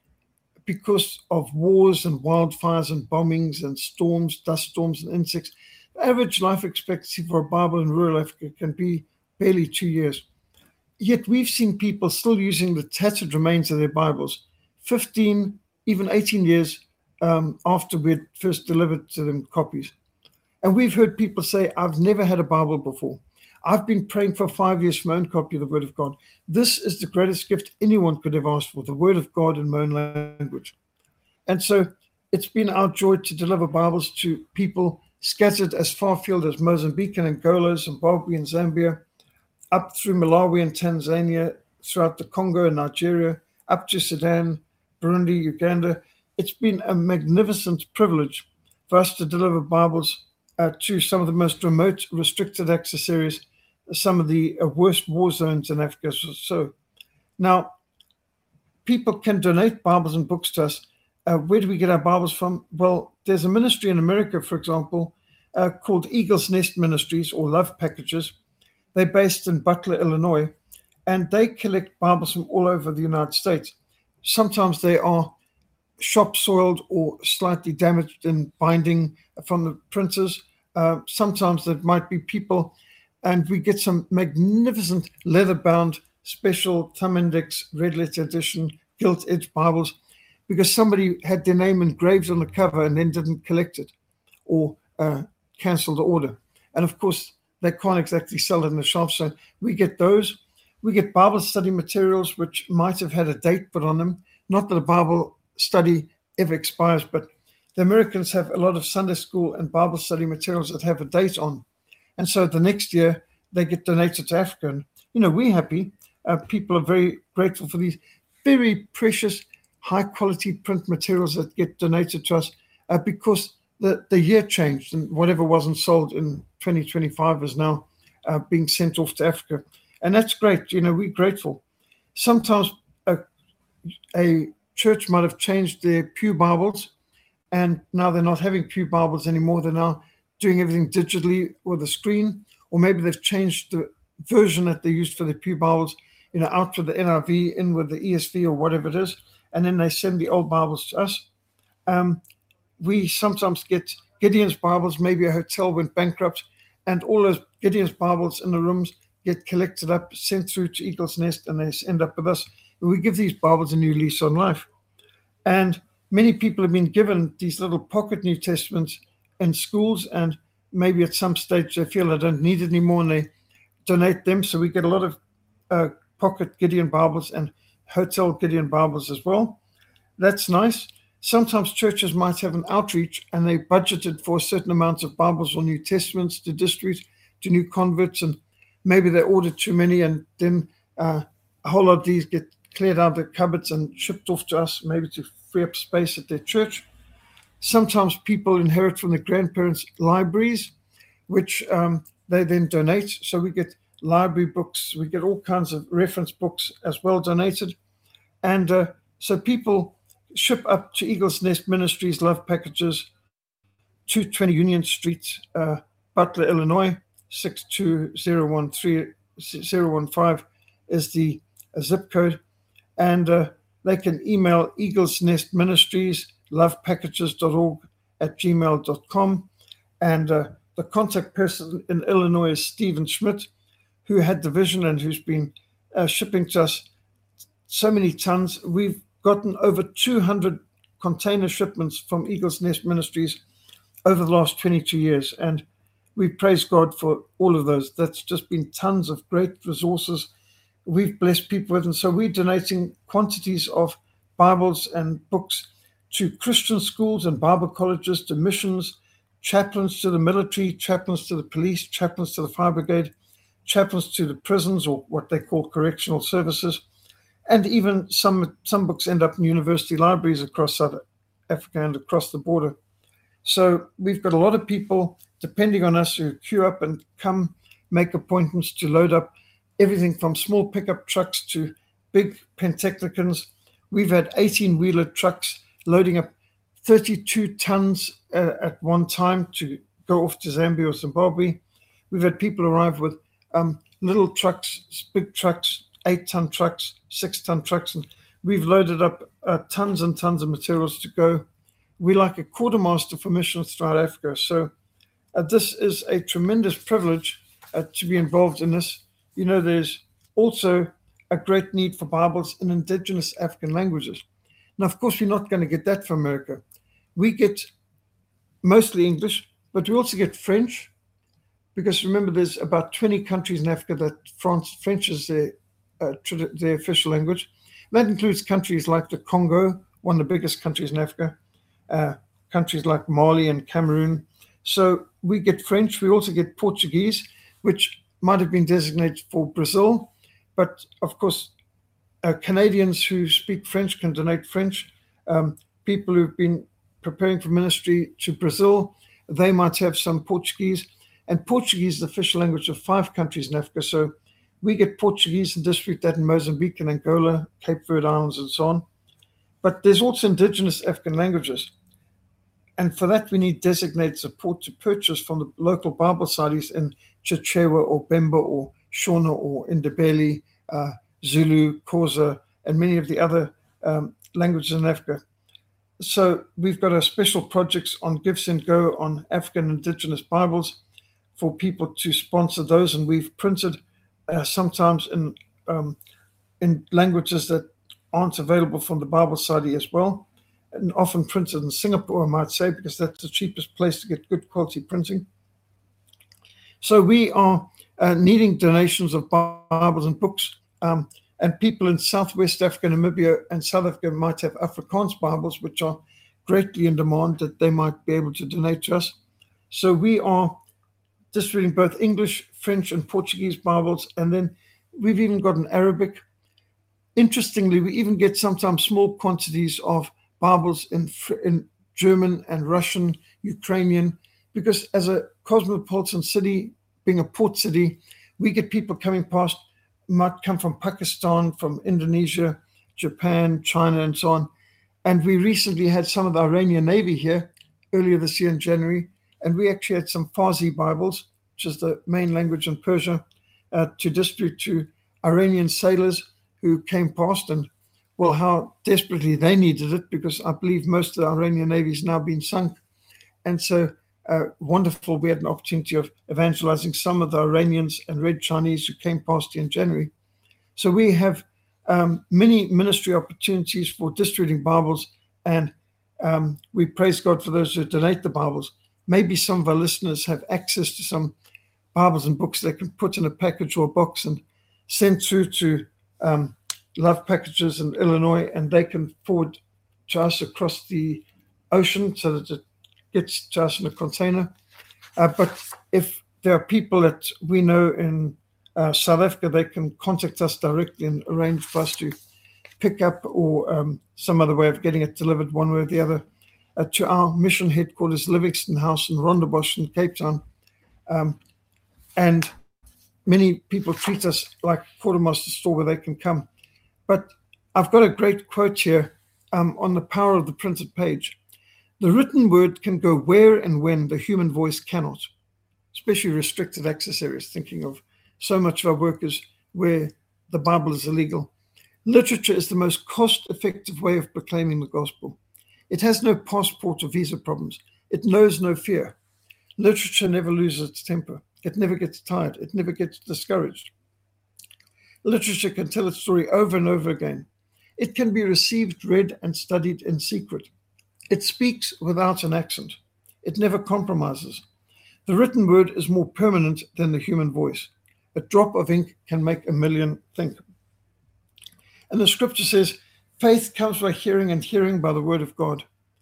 C: because of wars and wildfires and bombings and storms, dust storms and insects. The average life expectancy for a Bible in rural Africa can be barely two years. Yet we've seen people still using the tattered remains of their Bibles fifteen, even eighteen years um, after we'd first delivered to them copies. And we've heard people say, I've never had a Bible before. I've been praying for five years for my own copy of the Word of God. This is the greatest gift anyone could have asked for, the Word of God in my own language. And so it's been our joy to deliver Bibles to people scattered as far afield as Mozambique and Angola, Zimbabwe and Zambia, up through Malawi and Tanzania, throughout the Congo and Nigeria, up to Sudan, Burundi, Uganda. It's been a magnificent privilege for us to deliver Bibles uh, to some of the most remote, restricted access areas, some of the uh, worst war zones in Africa. So now, people can donate Bibles and books to us. Uh, where do we get our Bibles from? Well, there's a ministry in America, for example, uh, called Eagle's Nest Ministries or Love Packages. They're based in Butler, Illinois, and they collect Bibles from all over the United States. Sometimes they are shop soiled or slightly damaged in binding from the printers. Uh, sometimes there might be people, and we get some magnificent leather-bound, special thumb index, red letter edition, gilt-edged Bibles, because somebody had their name engraved on the cover and then didn't collect it or uh, cancel the order. And of course, they can't exactly sell it in the shop. So we get those. We get Bible study materials, which might have had a date put on them. Not that a Bible study ever expires, but the Americans have a lot of Sunday school and Bible study materials that have a date on. And so the next year they get donated to Africa. And, you know, we're happy. Uh, people are very grateful for these very precious, high quality print materials that get donated to us uh, because the, the year changed and whatever wasn't sold in twenty twenty-five is now uh, being sent off to Africa. And that's great. You know, we're grateful. Sometimes a, a church might have changed their pew Bibles and now they're not having pew Bibles anymore. They're now doing everything digitally with a screen, or maybe they've changed the version that they used for the pew Bibles, you know, out with the N I V, in with the E S V or whatever it is, and then they send the old Bibles to us. Um, we sometimes get Gideon's Bibles. Maybe a hotel went bankrupt, and all those Gideon's Bibles in the rooms get collected up, sent through to Eagle's Nest, and they end up with us. And we give these Bibles a new lease on life. And many people have been given these little pocket New Testaments in schools, and maybe at some stage they feel they don't need it anymore, and they donate them. So we get a lot of uh, pocket Gideon Bibles and hotel Gideon Bibles as well. That's nice. Sometimes churches might have an outreach and they budgeted for a certain amount of Bibles or New Testaments to distribute to new converts, and maybe they ordered too many, and then uh, a whole lot of these get cleared out of the cupboards and shipped off to us, maybe to free up space at their church. Sometimes people inherit from their grandparents' libraries, which um, they then donate. So we get library books, we get all kinds of reference books as well donated. And uh, so people ship up to Eagle's Nest Ministries Love Packages, two twenty Union Street, uh, Butler, Illinois, six two zero one three zero one five is the uh, zip code. And uh, they can email Eagle's Nest Ministries, lovepackages dot org at gmail dot com. And uh, the contact person in Illinois is Stephen Schmidt, who had the vision and who's been uh, shipping to us so many tons. We've gotten over two hundred container shipments from Eagle's Nest Ministries over the last twenty-two years, and we praise God for all of those. That's just been tons of great resources we've blessed people with. And so we're donating quantities of Bibles and books to Christian schools and Bible colleges, to missions, chaplains to the military, chaplains to the police, chaplains to the fire brigade, chaplains to the prisons, or what they call correctional services. And even some some books end up in university libraries across South Africa and across the border. So we've got a lot of people depending on us who queue up and come make appointments to load up everything from small pickup trucks to big Pentecticans. We've had eighteen-wheeler trucks loading up thirty-two tons uh, at one time to go off to Zambia or Zimbabwe. We've had people arrive with um, little trucks, big trucks, eight-ton trucks, six-ton trucks, and we've loaded up uh, tons and tons of materials to go. We're like a quartermaster for missions throughout Africa. So uh, this is a tremendous privilege uh, to be involved in this. You know, there's also a great need for Bibles in indigenous African languages. Now, of course, we're not going to get that from America. We get mostly English, but we also get French, because remember, there's about twenty countries in Africa that France, French is their, uh, their official language. That includes countries like the Congo, one of the biggest countries in Africa, uh, countries like Mali and Cameroon. So we get French. We also get Portuguese, which might have been designated for Brazil. But of course, uh, Canadians who speak French can donate French. Um, people who've been preparing for ministry to Brazil, they might have some Portuguese. And Portuguese is the official language of five countries in Africa. So we get Portuguese and distribute that in Mozambique and Angola, Cape Verde Islands, and so on. But there's also indigenous African languages. And for that, we need designated support to purchase from the local Bible societies in Chichewa or Bemba or Shona or Ndebele, uh, Zulu, Xhosa, and many of the other um, languages in Africa. So we've got our special projects on Give, Send, Go on African indigenous Bibles for people to sponsor those. And we've printed uh, sometimes in um, in languages that aren't available from the Bible Society as well, and often printed in Singapore, I might say, because that's the cheapest place to get good quality printing. So we are uh, needing donations of Bibles and books, um, and people in Southwest Africa, Namibia, and South Africa might have Afrikaans Bibles, which are greatly in demand, that they might be able to donate to us. So we are distributing both English, French, and Portuguese Bibles, and then we've even got an Arabic. Interestingly, we even get sometimes small quantities of Bibles in, in German and Russian, Ukrainian, because as a cosmopolitan city, being a port city, we get people coming past, might come from Pakistan, from Indonesia, Japan, China, and so on. And we recently had some of the Iranian Navy here earlier this year in January, and we actually had some Farsi Bibles, which is the main language in Persia, uh, to distribute to Iranian sailors who came past, and well, how desperately they needed it, because I believe most of the Iranian Navy has now been sunk. And so uh, wonderful, we had an opportunity of evangelizing some of the Iranians and Red Chinese who came past here in January. So we have um, many ministry opportunities for distributing Bibles, and um, we praise God for those who donate the Bibles. Maybe some of our listeners have access to some Bibles and books they can put in a package or a box and send through to um, Love Packages in Illinois, and they can forward to us across the ocean so that it gets to us in a container. Uh, but if there are people that we know in uh, South Africa, they can contact us directly and arrange for us to pick up, or um, some other way of getting it delivered one way or the other, uh, to our mission headquarters, Livingston House in Rondebosch in Cape Town. Um, and many people treat us like a quartermaster store where they can come. But I've got a great quote here um, on the power of the printed page. The written word can go where and when the human voice cannot, especially restricted access areas, thinking of so much of our work is where the Bible is illegal. Literature is the most cost-effective way of proclaiming the gospel. It has no passport or visa problems. It knows no fear. Literature never loses its temper. It never gets tired. It never gets discouraged. Literature can tell its story over and over again. It can be received, read, and studied in secret. It speaks without an accent. It never compromises. The written word is more permanent than the human voice. A drop of ink can make a million think. And the scripture says, faith comes by hearing, and hearing by the word of God.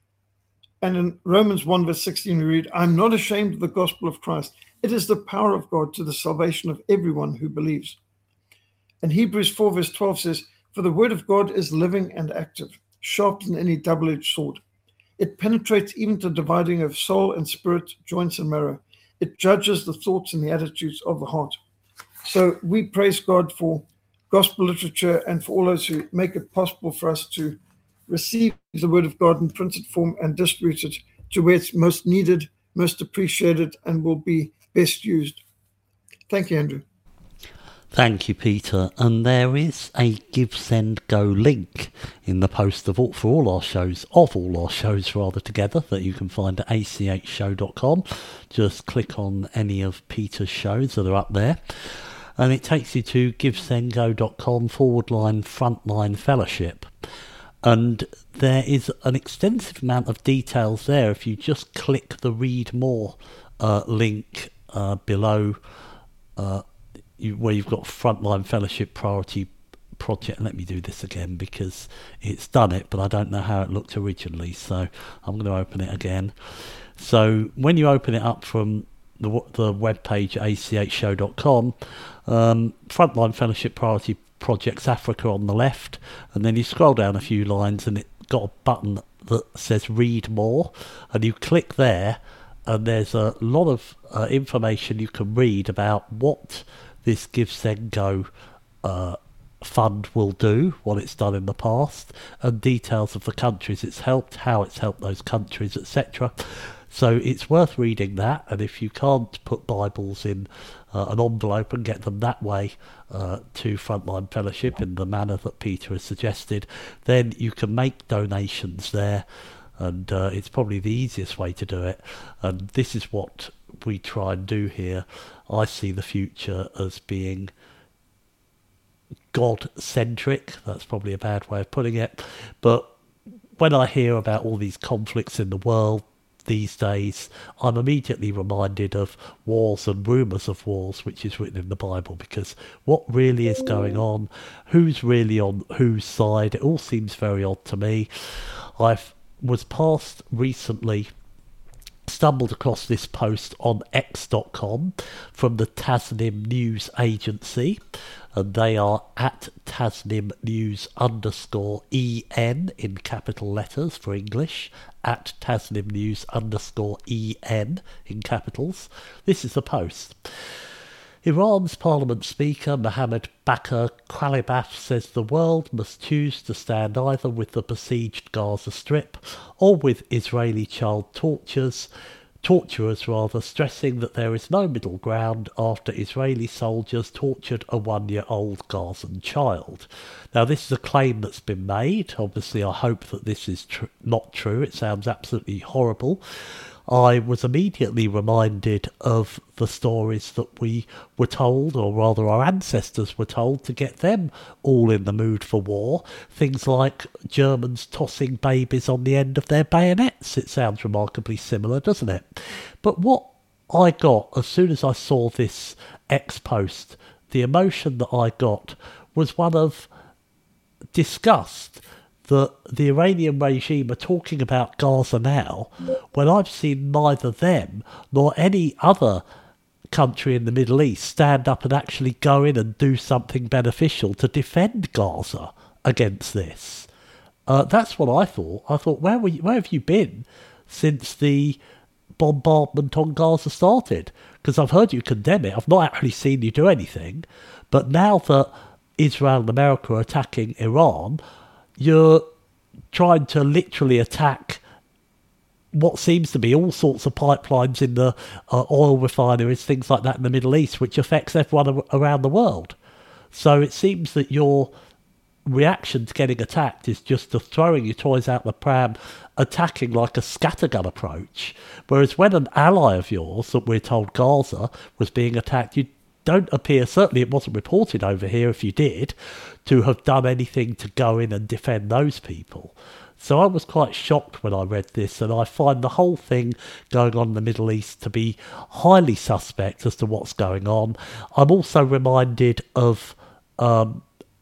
C: And in Romans one verse sixteen we read, I'm not ashamed of the gospel of Christ. It is the power of God to the salvation of everyone who believes. And Hebrews four verse twelve says, for the word of God is living and active, sharper than any double-edged sword. It penetrates even to dividing of soul and spirit, joints and marrow. It judges the thoughts and the attitudes of the heart. So we praise God for gospel literature and for all those who make it possible for us to receive the word of God in printed form and distribute it to where it's most needed, most appreciated, and will be best used. Thank you, Andrew.
B: Thank you, Peter. And there is a Give, Send, Go link in the post of all, for all our shows, of all our shows rather, together, that you can find at a c h show dot com. Just click on any of Peter's shows that are up there, and it takes you to givesendgo.com forward line frontline fellowship. And there is an extensive amount of details there if you just click the Read More uh, link uh, below uh, you, where you've got Frontline Fellowship Priority Project. Let me do this again because it's done it, but I don't know how it looked originally. So I'm going to open it again. So when you open it up from the, the webpage at a c h show dot com, um, Frontline Fellowship Priority Projects Africa on the left, and then you scroll down a few lines and it got a button that says Read More, and you click there, and there's a lot of uh, information you can read about what this Give, Send, Go uh, fund will do, what it's done in the past, and details of the countries it's helped, how it's helped those countries, et cetera. So it's worth reading that, and if you can't put Bibles in uh, an envelope and get them that way uh, to Frontline Fellowship in the manner that Peter has suggested, then you can make donations there, and uh, it's probably the easiest way to do it. And this is what we try and do here. I see the future as being God-centric. That's probably a bad way of putting it, but when I hear about all these conflicts in the world these days, I'm immediately reminded of wars and rumours of wars, which is written in the Bible, because what really is going on, who's really on whose side, it all seems very odd to me. I was past recently, stumbled across this post on x dot com from the Tasnim News Agency, and they are at Tasnim News underscore en in capital letters for English, at Tasnim News underscore en in capitals. This is the post. Iran's Parliament Speaker Mohammed Bakr Kalibaf says the world must choose to stand either with the besieged Gaza Strip or with Israeli child torturers, torturers rather, stressing that there is no middle ground after Israeli soldiers tortured a one-year-old Gazan child. Now, this is a claim that's been made. Obviously, I hope that this is tr- not true. It sounds absolutely horrible. I was immediately reminded of the stories that we were told, or rather our ancestors were told, to get them all in the mood for war. Things like Germans tossing babies on the end of their bayonets. It sounds remarkably similar, doesn't it? But what I got as soon as I saw this X post, the emotion that I got was one of disgust that the Iranian regime are talking about Gaza now, when I've seen neither them nor any other country in the Middle East stand up and actually go in and do something beneficial to defend Gaza against this. Uh, that's what I thought. I thought, where were you, where have you been since the bombardment on Gaza started? Because I've heard you condemn it. I've not actually seen you do anything. But now that Israel and America are attacking Iran, you're trying to literally attack what seems to be all sorts of pipelines in the uh, oil refineries, things like that in the Middle East, which affects everyone around the world. So it seems that you're reaction to getting attacked is just to throwing your toys out the pram, attacking like a scattergun approach. Whereas when an ally of yours, that we're told Gaza, was being attacked, you don't appear, certainly it wasn't reported over here if you did, to have done anything to go in and defend those people. So I was quite shocked when I read this, and I find the whole thing going on in the Middle East to be highly suspect as to what's going on. I'm also reminded of um,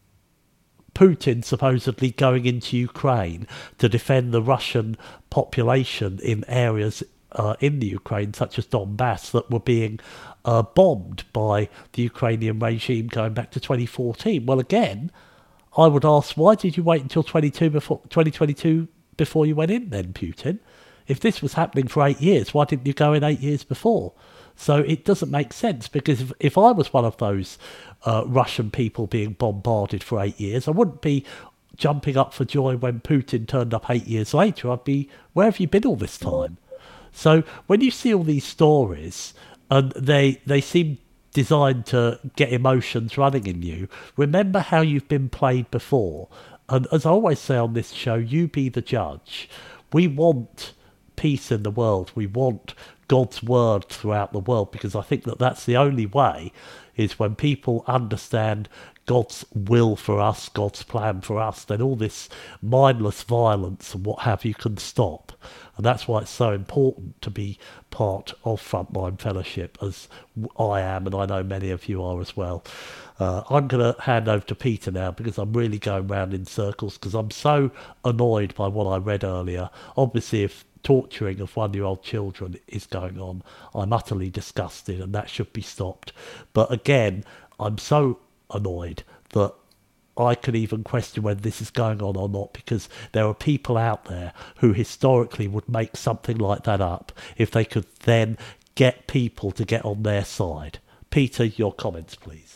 B: Putin supposedly going into Ukraine to defend the Russian population in areas uh, in the Ukraine, such as Donbass, that were being uh, bombed by the Ukrainian regime going back to twenty fourteen. Well, again, I would ask, why did you wait until twenty-two before, twenty twenty-two before you went in then, Putin? If this was happening for eight years, why didn't you go in eight years before? So it doesn't make sense, because if, if I was one of those uh, Russian people being bombarded for eight years, I wouldn't be jumping up for joy when Putin turned up eight years later. I'd be, where have you been all this time? So when you see all these stories, and they they seem designed to get emotions running in you, remember how you've been played before. And as I always say on this show, you be the judge. We want peace in the world. We want God's word throughout the world, because I think that that's the only way, is when people understand God's will for us, God's plan for us, then all this mindless violence and what have you can stop. And that's why it's so important to be part of Frontline Fellowship, as I am, and I know many of you are as well. Uh, I'm going to hand over to Peter now, because I'm really going round in circles, because I'm so annoyed by what I read earlier. Obviously, if torturing of one-year-old children is going on, I'm utterly disgusted, and that should be stopped. But again, I'm so annoyed that I could even question whether this is going on or not, because there are people out there who historically would make something like that up if they could then get people to get on their side. Peter, your comments, please.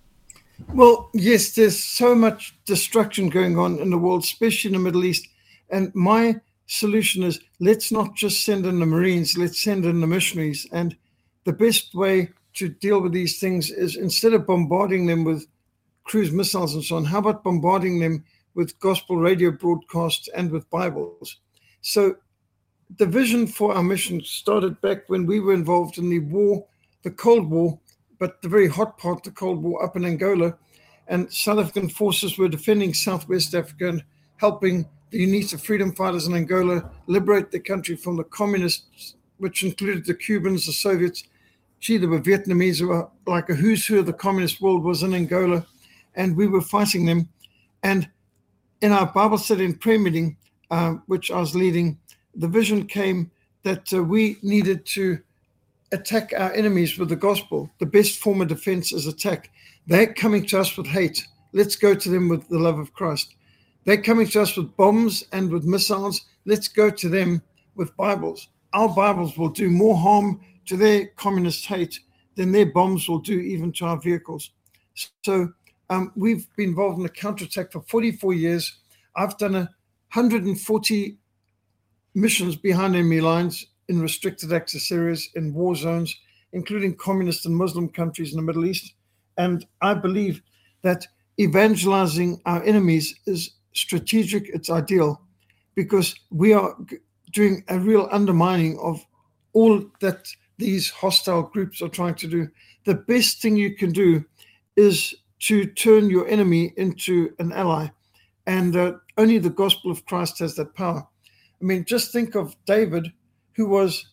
C: Well, yes, there's so much destruction going on in the world, especially in the Middle East. And my solution is, let's not just send in the Marines, let's send in the missionaries. And the best way to deal with these things is, instead of bombarding them with cruise missiles and so on, how about bombarding them with gospel radio broadcasts and with Bibles? So the vision for our mission started back when we were involved in the war, the Cold War, but the very hot part of the Cold War up in Angola. And South African forces were defending Southwest Africa and helping the UNITA freedom fighters in Angola liberate the country from the communists, which included the Cubans, the Soviets. Gee, there were Vietnamese who were like a who's who of the communist world was in Angola. And we were fighting them. And in our Bible study and prayer meeting, uh, which I was leading, the vision came that uh, we needed to attack our enemies with the gospel. The best form of defense is attack. They're coming to us with hate. Let's go to them with the love of Christ. They're coming to us with bombs and with missiles. Let's go to them with Bibles. Our Bibles will do more harm to their communist hate than their bombs will do even to our vehicles. So Um, we've been involved in a counterattack for forty-four years. I've done one hundred forty missions behind enemy lines in restricted access areas, in war zones, including communist and Muslim countries in the Middle East. And I believe that evangelizing our enemies is strategic, it's ideal, because we are doing a real undermining of all that these hostile groups are trying to do. The best thing you can do is to turn your enemy into an ally. And uh, only the gospel of Christ has that power. I mean, just think of David, who was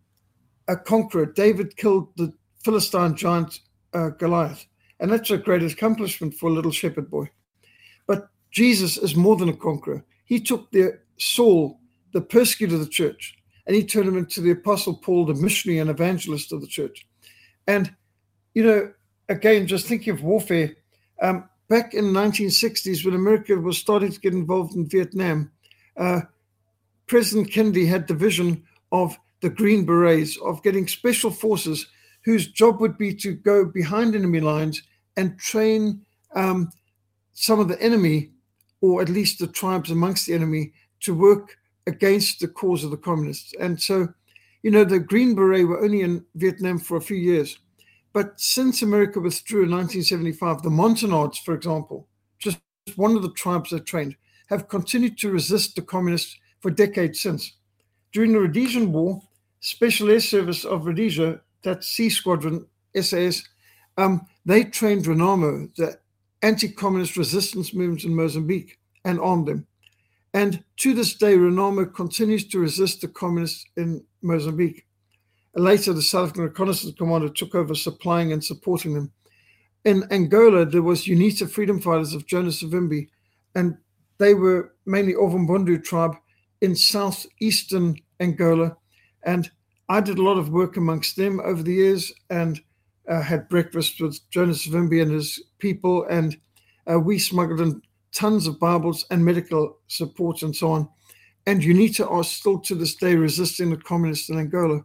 C: a conqueror. David killed the Philistine giant uh, Goliath. And that's a great accomplishment for a little shepherd boy. But Jesus is more than a conqueror. He took the Saul, the persecutor of the church, and he turned him into the Apostle Paul, the missionary and evangelist of the church. And, you know, again, just thinking of warfare, um, back in the nineteen sixties, when America was starting to get involved in Vietnam, uh, President Kennedy had the vision of the Green Berets, of getting special forces whose job would be to go behind enemy lines and train um, some of the enemy, or at least the tribes amongst the enemy, to work against the cause of the communists. And so, you know, the Green Beret were only in Vietnam for a few years. But since America withdrew in nineteen seventy-five, the Montagnards, for example, just one of the tribes they trained, have continued to resist the communists for decades since. During the Rhodesian War, Special Air Service of Rhodesia, that Sea Squadron, S A S, um, they trained Renamo, the anti-communist resistance movement in Mozambique, and armed them. And to this day, Renamo continues to resist the communists in Mozambique. Later, the South African Reconnaissance Commando took over supplying and supporting them. In Angola, there was UNITA freedom fighters of Jonas Savimbi, and they were mainly Ovumbundu tribe in southeastern Angola. And I did a lot of work amongst them over the years and uh, had breakfast with Jonas Savimbi and his people. And uh, we smuggled in tons of Bibles and medical support and so on. And UNITA are still to this day resisting the communists in Angola.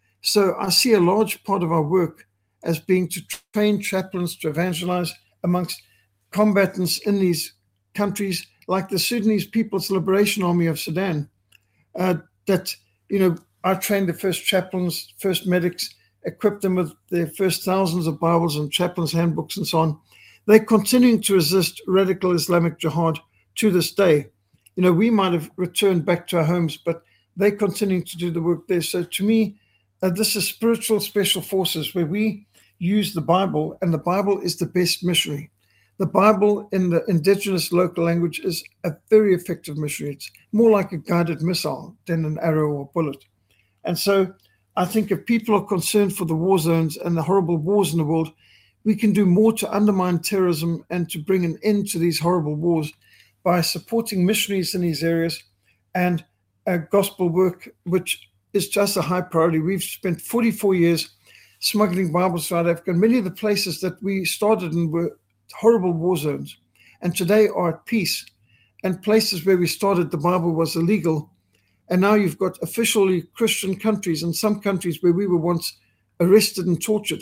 C: So I see a large part of our work as being to train chaplains to evangelize amongst combatants in these countries, like the Sudanese People's Liberation Army of Sudan, uh, that, you know, I trained the first chaplains, first medics, equipped them with their first thousands of Bibles and chaplains' handbooks and so on. They're continuing to resist radical Islamic jihad to this day. You know, we might have returned back to our homes, but they're continuing to do the work there. So to me, uh, this is spiritual special forces where we use the Bible, and the Bible is the best missionary. The Bible in the indigenous local language is a very effective missionary. It's more like a guided missile than an arrow or bullet. And so I think if people are concerned for the war zones and the horrible wars in the world, we can do more to undermine terrorism and to bring an end to these horrible wars by supporting missionaries in these areas and uh, gospel work, which is just a high priority. We've spent forty-four years smuggling Bibles throughout Africa. And many of the places that we started in were horrible war zones and today are at peace. And places where we started, the Bible was illegal. And now you've got officially Christian countries and some countries where we were once arrested and tortured.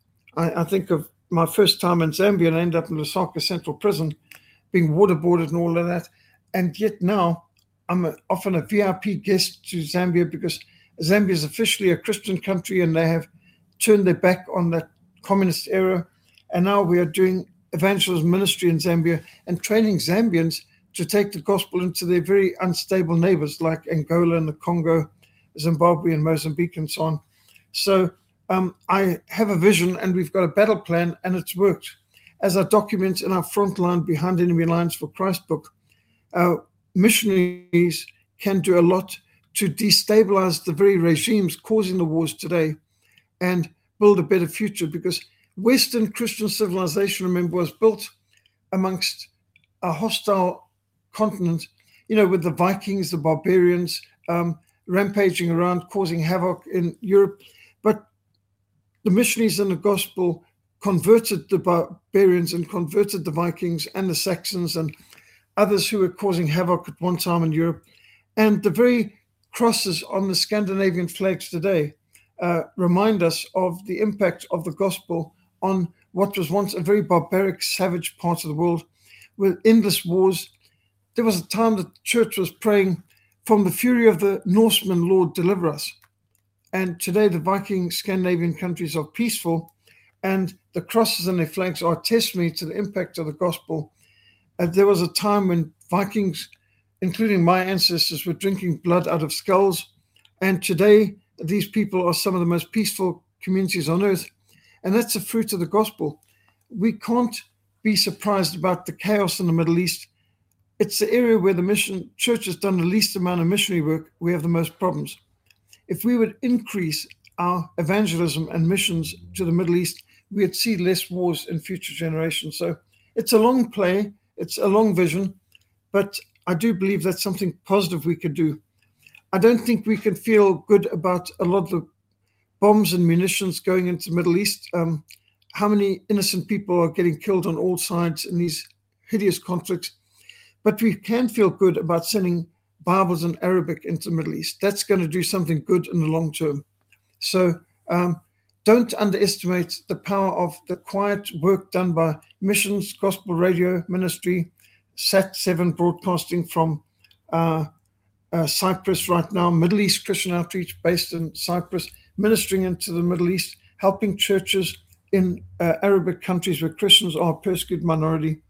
C: I, I think of my first time in Zambia, and I ended up in Lusaka Central Prison, being waterboarded and all of that. And yet now I'm a, often a V I P guest to Zambia because Zambia is officially a Christian country and they have turned their back on that communist era. And now we are doing evangelism ministry in Zambia and training Zambians to take the gospel into their very unstable neighbors like Angola and the Congo, Zimbabwe and Mozambique and so on. So um, I have a vision and we've got a battle plan and it's worked. As I document in our Frontline Behind Enemy Lines for Christ book, uh, missionaries can do a lot to destabilize the very regimes causing the wars today and build a better future, because Western Christian civilization, remember, was built amongst a hostile continent, you know, with the Vikings, the barbarians, um, rampaging around, causing havoc in Europe. But the missionaries in the gospel converted the barbarians and converted the Vikings and the Saxons and others who were causing havoc at one time in Europe. And the very crosses on the Scandinavian flags today uh, remind us of the impact of the gospel on what was once a very barbaric, savage part of the world with endless wars. There was a time that the church was praying, "From the fury of the Norsemen, Lord, deliver us." And today the Viking Scandinavian countries are peaceful, and the crosses on their flags are testimony to the impact of the gospel. Uh, there was a time when Vikings, including my ancestors, were drinking blood out of skulls. And today, these people are some of the most peaceful communities on earth. And that's the fruit of the gospel. We can't be surprised about the chaos in the Middle East. It's the area where the mission church has done the least amount of missionary work. We have the most problems. If we would increase our evangelism and missions to the Middle East, we'd see less wars in future generations. So it's a long play. It's a long vision. But I do believe that's something positive we could do. I don't think we can feel good about a lot of the bombs and munitions going into the Middle East. Um, how many innocent people are getting killed on all sides in these hideous conflicts? But we can feel good about sending Bibles in Arabic into the Middle East. That's going to do something good in the long term. So um, don't underestimate the power of the quiet work done by missions, gospel radio ministry, Sat seven broadcasting from uh, uh, Cyprus right now, Middle East Christian Outreach based in Cyprus, ministering into the Middle East, helping churches in uh, Arabic countries where Christians are a persecuted minority.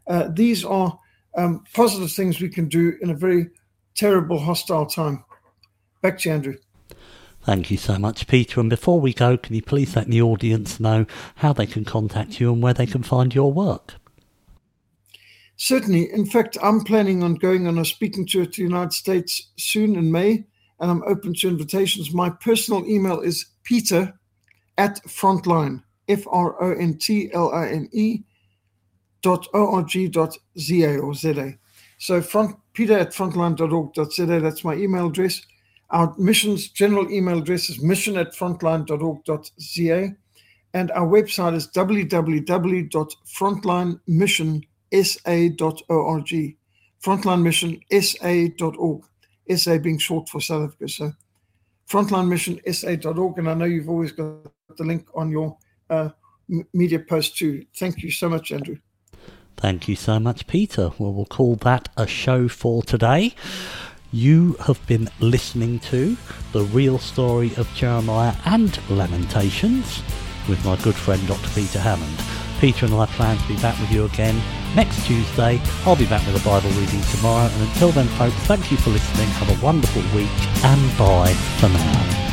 C: Uh, these are um, positive things we can do in a very terrible, hostile time. Back to you, Andrew.
B: Thank you so much, Peter. And before we go, can you please let the audience know how they can contact you and where they can find your work?
C: Certainly. In fact, I'm planning on going on a speaking tour to the United States soon in May, and I'm open to invitations. My personal email is peter at frontline, F R O N T L I N E, dot O-R-G dot Z-A or Z-A. So front, peter at frontline dot org dot Z A, that's my email address. Our mission's general email address is mission at frontline dot org dot Z A, and our website is w w w dot frontline mission s a dot org. Frontline Mission S A dot org. S A being short for South Africa. So Frontline Mission S A dot org, and I know you've always got the link on your uh, media post too. Thank you so much, Andrew.
B: Thank you so much, Peter. Well, we'll call that a show for today. You have been listening to The Real Story of Jeremiah and Lamentations with my good friend Doctor Peter Hammond. Peter and I plan to be back with you again next Tuesday. I'll be back with a Bible reading tomorrow. And until then, folks, thank you for listening. Have a wonderful week and bye for now.